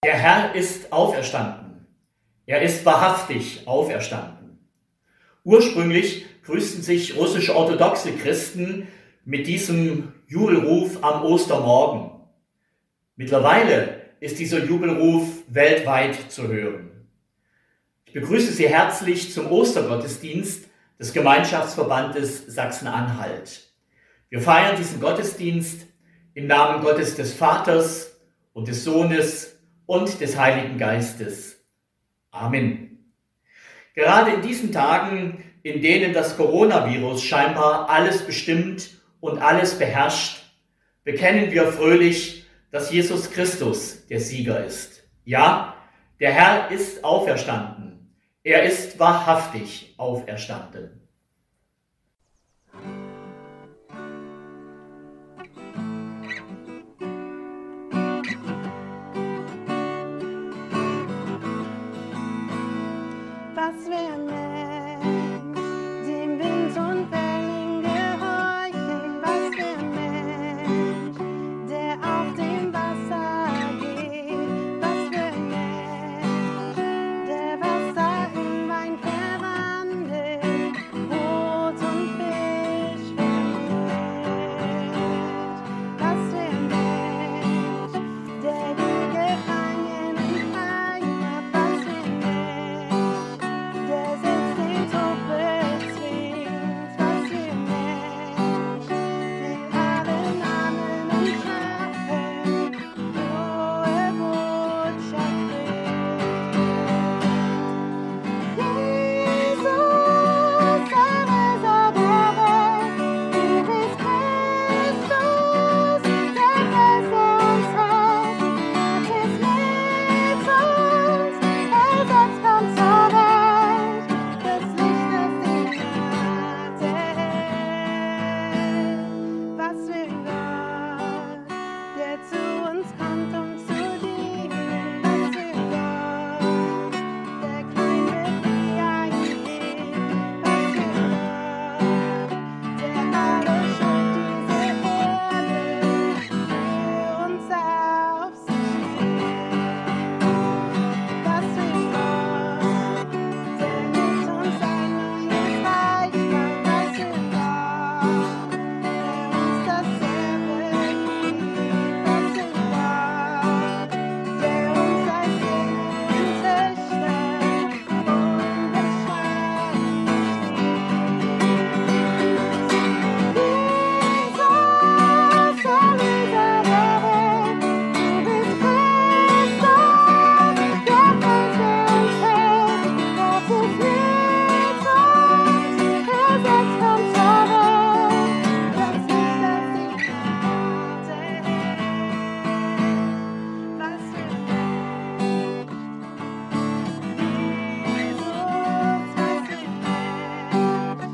Der Herr ist auferstanden. Er ist wahrhaftig auferstanden. Ursprünglich grüßten sich russische orthodoxe Christen mit diesem Jubelruf am Ostermorgen. Mittlerweile ist dieser Jubelruf weltweit zu hören. Ich begrüße Sie herzlich zum Ostergottesdienst des Gemeinschaftsverbandes Sachsen-Anhalt. Wir feiern diesen Gottesdienst im Namen Gottes des Vaters und des Sohnes und des Heiligen Geistes. Amen. Gerade in diesen Tagen, in denen das Coronavirus scheinbar alles bestimmt und alles beherrscht, bekennen wir fröhlich, dass Jesus Christus der Sieger ist. Ja, der Herr ist auferstanden. Er ist wahrhaftig auferstanden. Was wär Mensch, dem Wind und Wellen gehorchen? Was wär Mensch, der auf dem Wasser geht? Was wär Mensch, der Wasser in Wein verwandelt, Brot und Fisch vermehrt? Was wär Mensch, der die Gefangenen frei macht? Was wär Mensch, der selbst den Tod bezwingt? Was für Mensch, mit allen Namen und Schaffen frohe Botschaft bringt. Jesus, Erlöser der Welt, du bist Christus, der Geist, der uns hält. Gott ist mit uns, ersetzt kommt zur Welt, das Licht, das die Nacht erhellt. Was will Gott, der zu uns kommt, um zu dienen? Was will Gott, der klein wird wie ein Kind? Was will Gott, der alle Schuld dieser Erde für uns auf sich nimmt? Was will Gott, der mit uns ein neues Reich baut? Was will Gott, der uns dasselbe gibt? Was will Gott, der uns als Söhne und Töchter unbeschreiblich liebt? Jesus, Erlöser der Welt, du bist Christus, der Geist, der uns hält. Gott ist mit uns, ersetzt kommt zur Welt, das Licht, das die Nacht erhellt. Was will Mensch, Jesus, was will Mensch,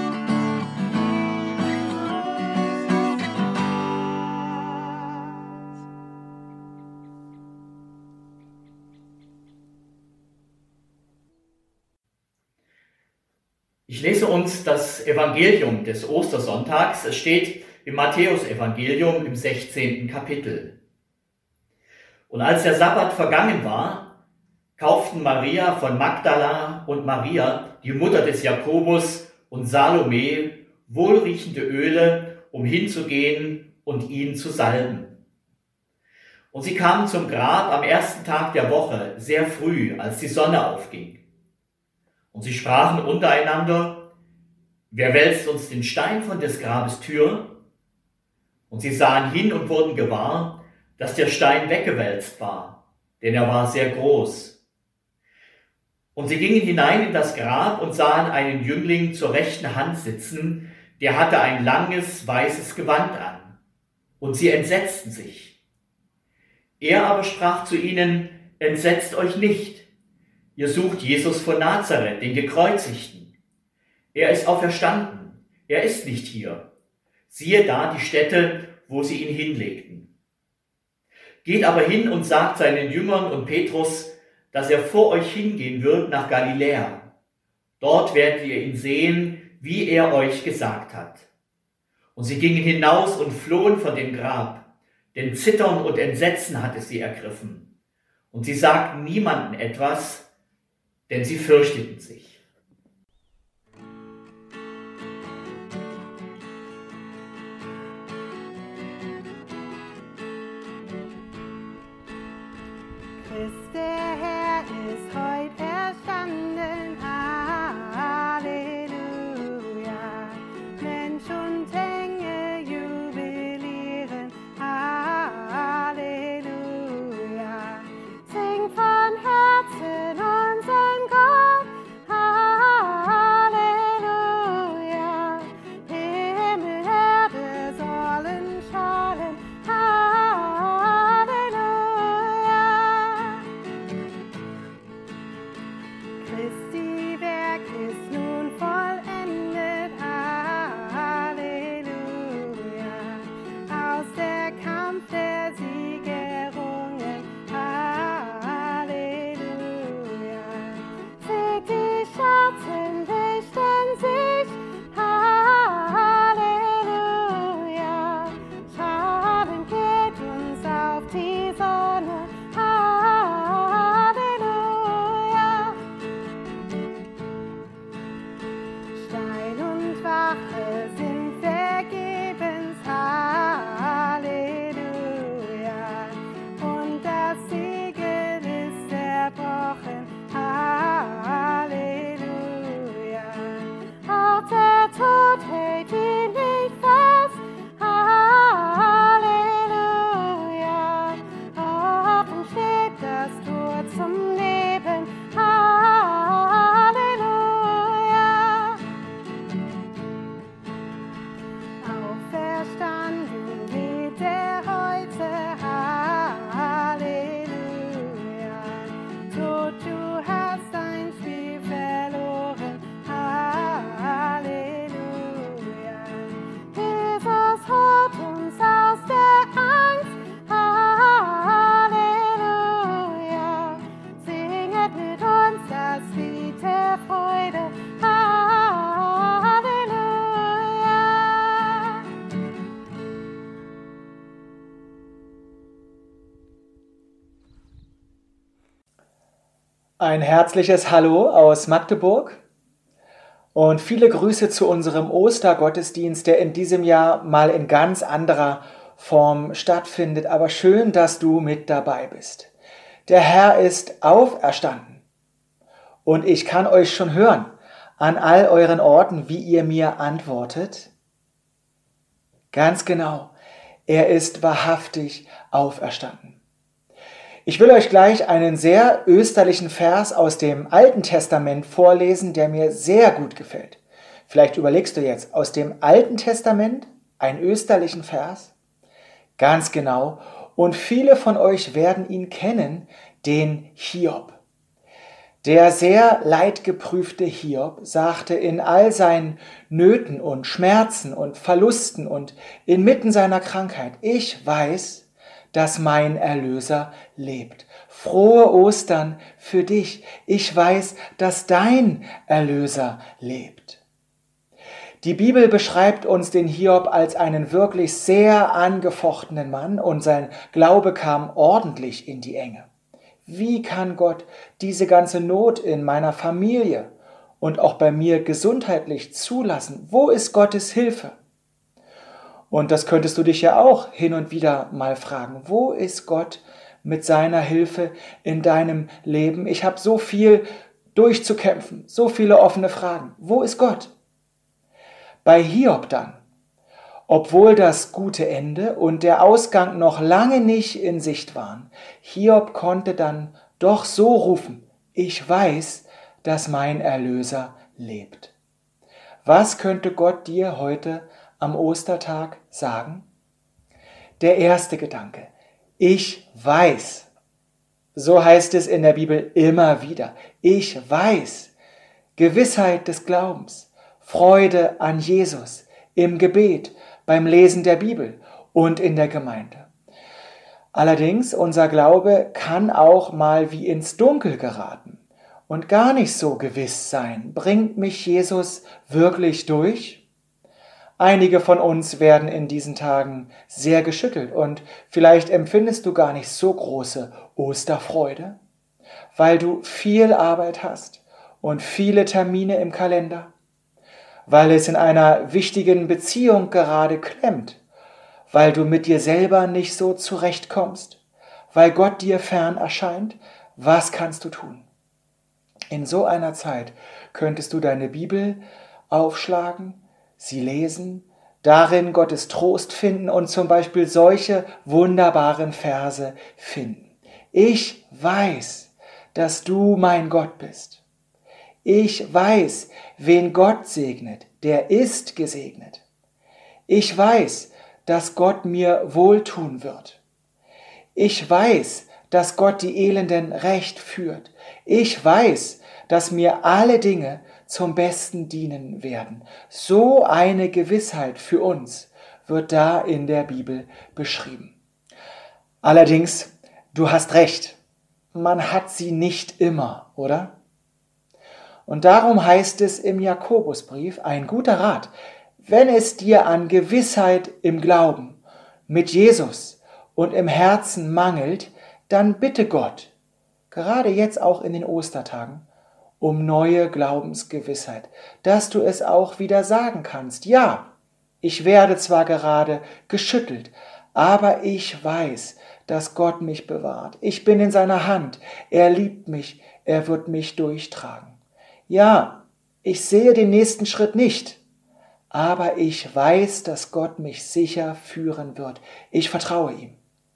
Ich lese uns das Evangelium des Ostersonntags. Es steht im Matthäusevangelium im 16. Kapitel. Und als der Sabbat vergangen war, kauften Maria von Magdala und Maria, die Mutter des Jakobus, und Salome wohlriechende Öle, um hinzugehen und ihn zu salben. Und sie kamen zum Grab am ersten Tag der Woche, sehr früh, als die Sonne aufging. Und sie sprachen untereinander: Wer wälzt uns den Stein von des Grabes Tür? Und sie sahen hin und wurden gewahr, dass der Stein weggewälzt war, denn er war sehr groß. Und sie gingen hinein in das Grab und sahen einen Jüngling zur rechten Hand sitzen, der hatte ein langes, weißes Gewand an. Und sie entsetzten sich. Er aber sprach zu ihnen: Entsetzt euch nicht. Ihr sucht Jesus von Nazareth, den Gekreuzigten. Er ist auferstanden. Er ist nicht hier. Siehe da die Stätte, wo sie ihn hinlegten. Geht aber hin und sagt seinen Jüngern und Petrus, dass er vor euch hingehen wird nach Galiläa. Dort werdet ihr ihn sehen, wie er euch gesagt hat. Und sie gingen hinaus und flohen von dem Grab, denn Zittern und Entsetzen hatte sie ergriffen. Und sie sagten niemandem etwas, denn sie fürchteten sich. Christ der Herr ist heut erstanden, Halleluja. Mensch und Engel jubilieren, Halleluja. Sing von Herzen unseren Gott, Halleluja. Himmel, Erde sollen schallen, Halleluja. Christi Werk ist nun vollendet, Halleluja. Aus der Kampf der Sieg errungen, Halleluja. Seht, die Schatten richten sich, Halleluja. Schaden geht uns auf die Sonne, Halleluja. Stein und Wache sind vergebens, Halleluja. Und das Siegel ist zerbrochen, Halleluja. Auch der Tod hält ihn nicht fest, Halleluja. Offen steht das Tor zum Leben, Halleluja. Auferstanden lebt er heute, Halleluja. Tod, du hast dein Spiel verloren, Halleluja. Jesus holt uns aus der Angst, Halleluja. Singet mit uns das Lied der Freude, Halleluja. Ein herzliches Hallo aus Magdeburg und viele Grüße zu unserem Ostergottesdienst, der in diesem Jahr mal in ganz anderer Form stattfindet. Aber schön, dass du mit dabei bist. Der Herr ist auferstanden und ich kann euch schon hören an all euren Orten, wie ihr mir antwortet. Ganz genau, er ist wahrhaftig auferstanden. Ich will euch gleich einen sehr österlichen Vers aus dem Alten Testament vorlesen, der mir sehr gut gefällt. Vielleicht überlegst du jetzt, aus dem Alten Testament einen österlichen Vers? Ganz genau. Und viele von euch werden ihn kennen, den Hiob. Der sehr leidgeprüfte Hiob sagte in all seinen Nöten und Schmerzen und Verlusten und inmitten seiner Krankheit: Ich weiß, dass mein Erlöser lebt. Frohe Ostern für dich. Ich weiß, dass dein Erlöser lebt. Die Bibel beschreibt uns den Hiob als einen wirklich sehr angefochtenen Mann und sein Glaube kam ordentlich in die Enge. Wie kann Gott diese ganze Not in meiner Familie und auch bei mir gesundheitlich zulassen? Wo ist Gottes Hilfe? Und das könntest du dich ja auch hin und wieder mal fragen. Wo ist Gott mit seiner Hilfe in deinem Leben? Ich habe so viel durchzukämpfen, so viele offene Fragen. Wo ist Gott? Bei Hiob dann, obwohl das gute Ende und der Ausgang noch lange nicht in Sicht waren, Hiob konnte dann doch so rufen: Ich weiß, dass mein Erlöser lebt. Was könnte Gott dir heute am Ostertag sagen? Der erste Gedanke: Ich weiß. So heißt es in der Bibel immer wieder. Ich weiß. Gewissheit des Glaubens, Freude an Jesus, im Gebet, beim Lesen der Bibel und in der Gemeinde. Allerdings, unser Glaube kann auch mal wie ins Dunkel geraten und gar nicht so gewiss sein. Bringt mich Jesus wirklich durch? Einige von uns werden in diesen Tagen sehr geschüttelt und vielleicht empfindest du gar nicht so große Osterfreude, weil du viel Arbeit hast und viele Termine im Kalender, weil es in einer wichtigen Beziehung gerade klemmt, weil du mit dir selber nicht so zurechtkommst, weil Gott dir fern erscheint. Was kannst du tun? In so einer Zeit könntest du deine Bibel aufschlagen, sie lesen, darin Gottes Trost finden und zum Beispiel solche wunderbaren Verse finden. Ich weiß, dass du mein Gott bist. Ich weiß, wen Gott segnet, der ist gesegnet. Ich weiß, dass Gott mir wohltun wird. Ich weiß, dass Gott die Elenden recht führt. Ich weiß, dass mir alle Dinge zum Besten dienen werden. So eine Gewissheit für uns wird da in der Bibel beschrieben. Allerdings, du hast recht, man hat sie nicht immer, oder? Und darum heißt es im Jakobusbrief, ein guter Rat, wenn es dir an Gewissheit im Glauben mit Jesus und im Herzen mangelt, dann bitte Gott, gerade jetzt auch in den Ostertagen, um neue Glaubensgewissheit, dass du es auch wieder sagen kannst. Ja, ich werde zwar gerade geschüttelt, aber ich weiß, dass Gott mich bewahrt. Ich bin in seiner Hand. Er liebt mich. Er wird mich durchtragen. Ja, ich sehe den nächsten Schritt nicht, aber ich weiß, dass Gott mich sicher führen wird. Ich vertraue ihm.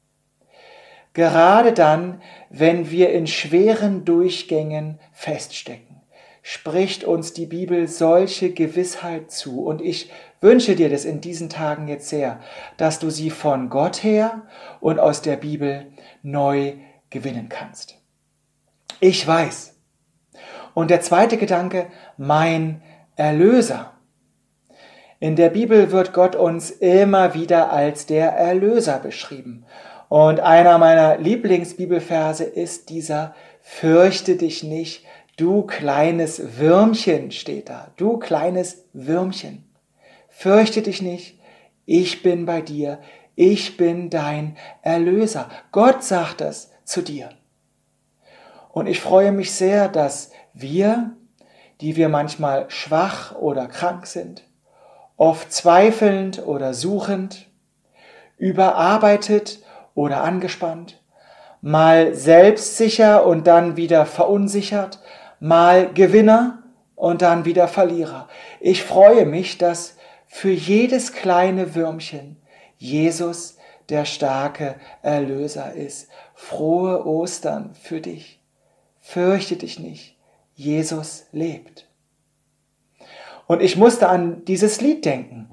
Gerade dann, wenn wir in schweren Durchgängen feststecken, spricht uns die Bibel solche Gewissheit zu. Und ich wünsche dir das in diesen Tagen jetzt sehr, dass du sie von Gott her und aus der Bibel neu gewinnen kannst. Ich weiß. Und der zweite Gedanke, mein Erlöser. In der Bibel wird Gott uns immer wieder als der Erlöser beschrieben. Und einer meiner Lieblingsbibelverse ist dieser: Fürchte dich nicht, du kleines Würmchen, steht da. Du kleines Würmchen. Fürchte dich nicht, ich bin bei dir, ich bin dein Erlöser. Gott sagt das zu dir. Und ich freue mich sehr, dass wir, die wir manchmal schwach oder krank sind, oft zweifelnd oder suchend, überarbeitet oder angespannt, mal selbstsicher und dann wieder verunsichert, mal Gewinner und dann wieder Verlierer. Ich freue mich, dass für jedes kleine Würmchen Jesus der starke Erlöser ist. Frohe Ostern für dich. Fürchte dich nicht. Jesus lebt. Und ich musste an dieses Lied denken.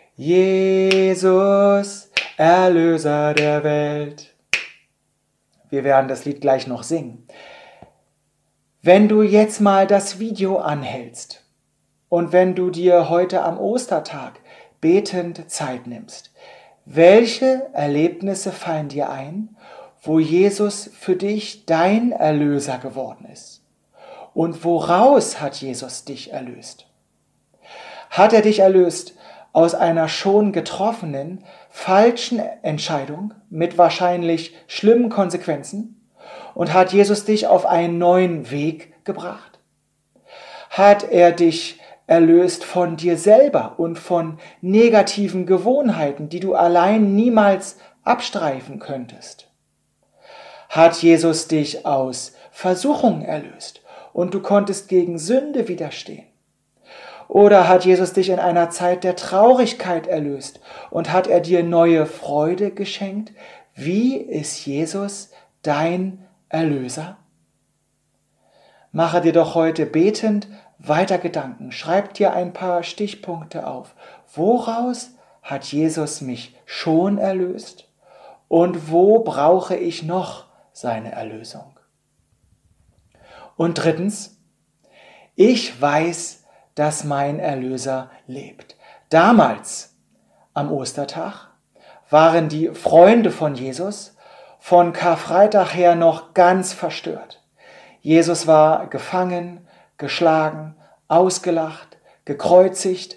Jesus, Erlöser der Welt. Wir werden das Lied gleich noch singen. Wenn du jetzt mal das Video anhältst und wenn du dir heute am Ostertag betend Zeit nimmst, welche Erlebnisse fallen dir ein, wo Jesus für dich dein Erlöser geworden ist? Und woraus hat Jesus dich erlöst? Hat er dich erlöst aus einer schon getroffenen, falschen Entscheidung mit wahrscheinlich schlimmen Konsequenzen? Und hat Jesus dich auf einen neuen Weg gebracht? Hat er dich erlöst von dir selber und von negativen Gewohnheiten, die du allein niemals abstreifen könntest? Hat Jesus dich aus Versuchung erlöst und du konntest gegen Sünde widerstehen? Oder hat Jesus dich in einer Zeit der Traurigkeit erlöst und hat er dir neue Freude geschenkt? Wie ist Jesus dein Erlöser? Mache dir doch heute betend weiter Gedanken. Schreib dir ein paar Stichpunkte auf. Woraus hat Jesus mich schon erlöst? Und wo brauche ich noch seine Erlösung? Und drittens, ich weiß, dass mein Erlöser lebt. Damals, am Ostertag, waren die Freunde von Jesus von Karfreitag her noch ganz verstört. Jesus war gefangen, geschlagen, ausgelacht, gekreuzigt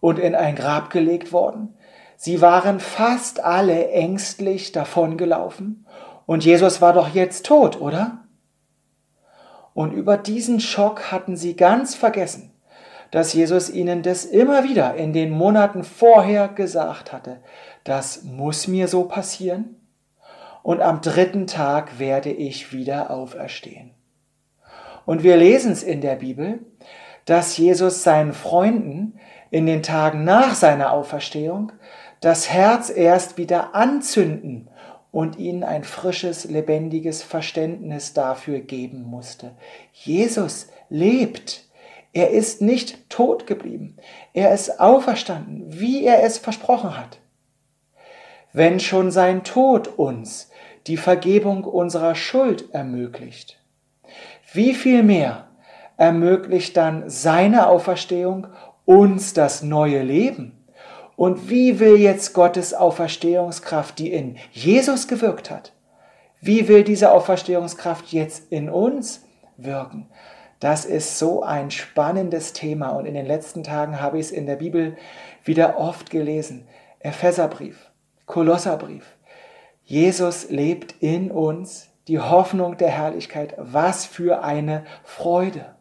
und in ein Grab gelegt worden. Sie waren fast alle ängstlich davongelaufen und Jesus war doch jetzt tot, oder? Und über diesen Schock hatten sie ganz vergessen, dass Jesus ihnen das immer wieder in den Monaten vorher gesagt hatte. Das muss mir so passieren und am 3. Tag werde ich wieder auferstehen. Und wir lesen es in der Bibel, dass Jesus seinen Freunden in den Tagen nach seiner Auferstehung das Herz erst wieder anzünden und ihnen ein frisches, lebendiges Verständnis dafür geben musste. Jesus lebt. Er ist nicht tot geblieben. Er ist auferstanden, wie er es versprochen hat. Wenn schon sein Tod uns die Vergebung unserer Schuld ermöglicht, wie viel mehr ermöglicht dann seine Auferstehung uns das neue Leben? Und wie will jetzt Gottes Auferstehungskraft, die in Jesus gewirkt hat, wie will diese Auferstehungskraft jetzt in uns wirken? Das ist so ein spannendes Thema und in den letzten Tagen habe ich es in der Bibel wieder oft gelesen. Epheserbrief, Kolosserbrief. Jesus lebt in uns, die Hoffnung der Herrlichkeit. Was für eine Freude.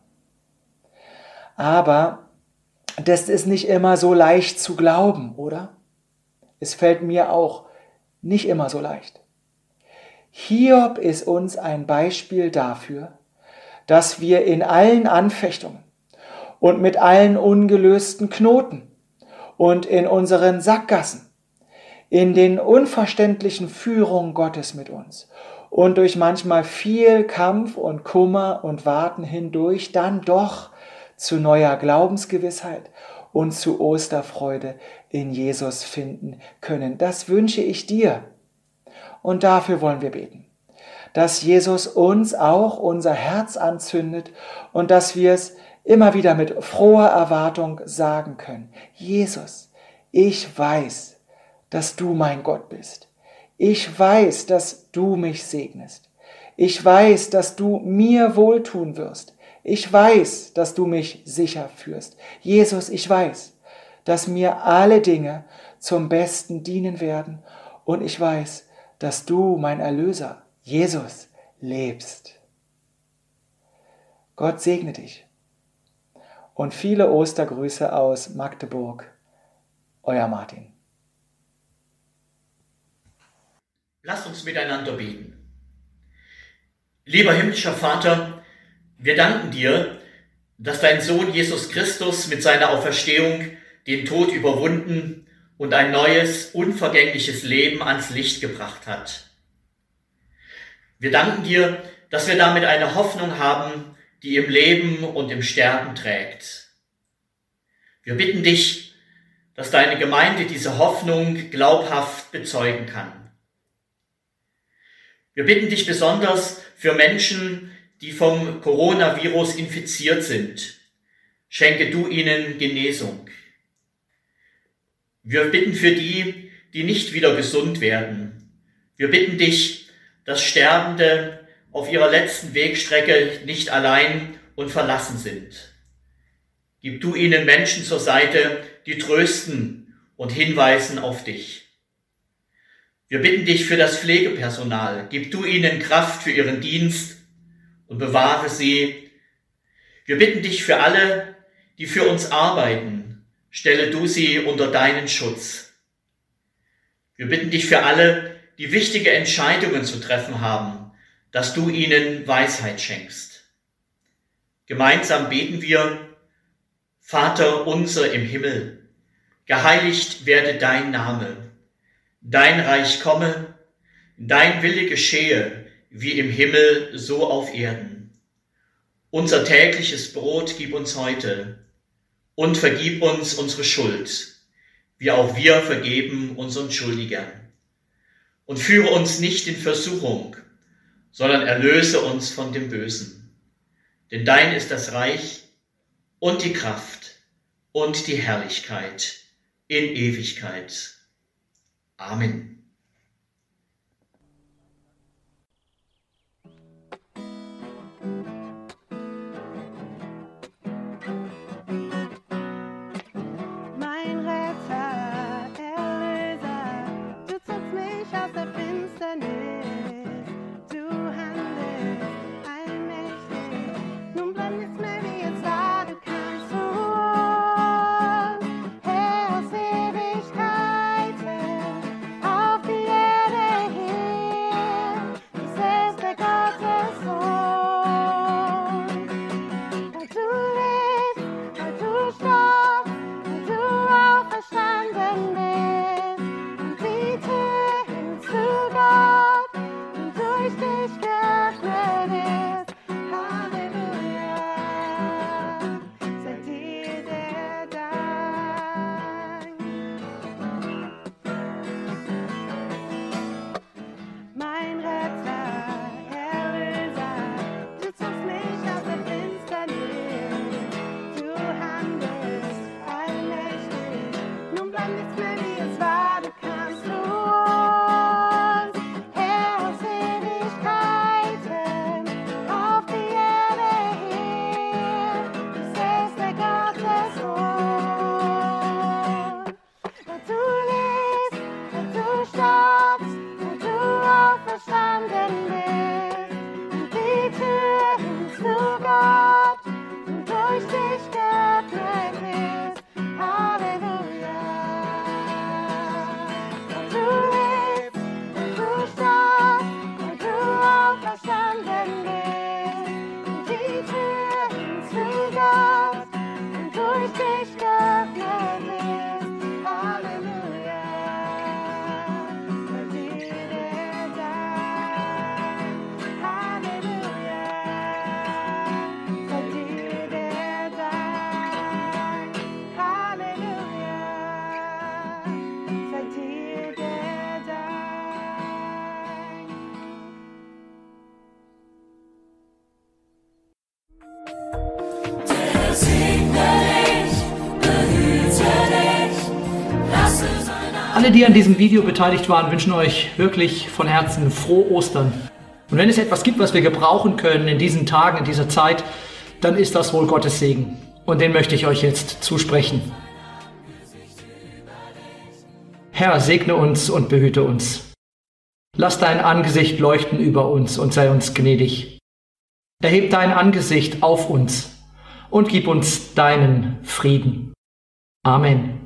Aber das ist nicht immer so leicht zu glauben, oder? Es fällt mir auch nicht immer so leicht. Hiob ist uns ein Beispiel dafür, dass wir in allen Anfechtungen und mit allen ungelösten Knoten und in unseren Sackgassen, in den unverständlichen Führungen Gottes mit uns und durch manchmal viel Kampf und Kummer und Warten hindurch dann doch zu neuer Glaubensgewissheit und zu Osterfreude in Jesus finden können. Das wünsche ich dir. Und dafür wollen wir beten, dass Jesus uns auch unser Herz anzündet und dass wir es immer wieder mit froher Erwartung sagen können. Jesus, ich weiß, dass du mein Gott bist. Ich weiß, dass du mich segnest. Ich weiß, dass du mir wohltun wirst. Ich weiß, dass du mich sicher führst. Jesus, ich weiß, dass mir alle Dinge zum Besten dienen werden. Und ich weiß, dass du, mein Erlöser, Jesus, lebst. Gott segne dich. Und viele Ostergrüße aus Magdeburg. Euer Martin. Lasst uns miteinander beten. Lieber himmlischer Vater, wir danken dir, dass dein Sohn Jesus Christus mit seiner Auferstehung den Tod überwunden und ein neues, unvergängliches Leben ans Licht gebracht hat. Wir danken dir, dass wir damit eine Hoffnung haben, die im Leben und im Sterben trägt. Wir bitten dich, dass deine Gemeinde diese Hoffnung glaubhaft bezeugen kann. Wir bitten dich besonders für Menschen, die vom Coronavirus infiziert sind. Schenke du ihnen Genesung. Wir bitten für die, die nicht wieder gesund werden. Wir bitten dich, dass Sterbende auf ihrer letzten Wegstrecke nicht allein und verlassen sind. Gib du ihnen Menschen zur Seite, die trösten und hinweisen auf dich. Wir bitten dich für das Pflegepersonal. Gib du ihnen Kraft für ihren Dienst und bewahre sie. Wir bitten dich für alle, die für uns arbeiten. Stelle du sie unter deinen Schutz. Wir bitten dich für alle, die wichtige Entscheidungen zu treffen haben, dass du ihnen Weisheit schenkst. Gemeinsam beten wir: Vater unser im Himmel, geheiligt werde dein Name. Dein Reich komme, dein Wille geschehe, wie im Himmel, so auf Erden. Unser tägliches Brot gib uns heute und vergib uns unsere Schuld, wie auch wir vergeben unseren Schuldigern. Und führe uns nicht in Versuchung, sondern erlöse uns von dem Bösen. Denn dein ist das Reich und die Kraft und die Herrlichkeit in Ewigkeit. Amen. Mein Alle, die an diesem Video beteiligt waren, wünschen euch wirklich von Herzen frohe Ostern. Und wenn es etwas gibt, was wir gebrauchen können in diesen Tagen, in dieser Zeit, dann ist das wohl Gottes Segen. Und den möchte ich euch jetzt zusprechen. Herr, segne uns und behüte uns. Lass dein Angesicht leuchten über uns und sei uns gnädig. Erheb dein Angesicht auf uns und gib uns deinen Frieden. Amen.